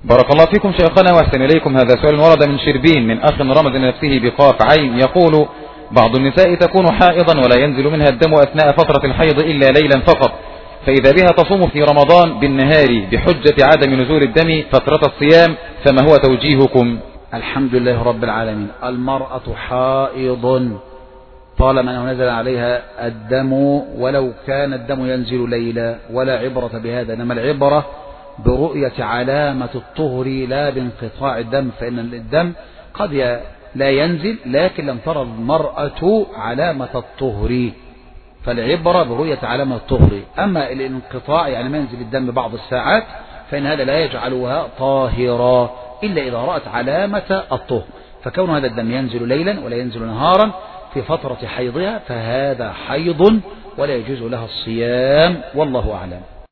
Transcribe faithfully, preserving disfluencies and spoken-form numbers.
بارك الله فيكم شيخنا واحسن إليكم. هذا سؤال ورد من شربين من أخ رمز نفسه بقاف عين، يقول: بعض النساء تكون حائضا ولا ينزل منها الدم أثناء فترة الحيض إلا ليلا فقط، فإذا بها تصوم في رمضان بالنهار بحجة عدم نزول الدم فترة الصيام، فما هو توجيهكم؟ الحمد لله رب العالمين. المرأة حائض طالما أنه نزل عليها الدم ولو كان الدم ينزل ليلا، ولا عبرة بهذا، إنما العبرة برؤية علامة الطهر لا بانقطاع الدم، فإن الدم قد لا ينزل لكن لم ترى المرأة علامة الطهر، فالعبرة برؤية علامة الطهر. أما الانقطاع يعني ما ينزل الدم بعض الساعات فإن هذا لا يجعلها طاهرة إلا إذا رأت علامة الطهر، فكون هذا الدم ينزل ليلا ولا ينزل نهارا في فترة حيضها فهذا حيض ولا يجوز لها الصيام، والله أعلم.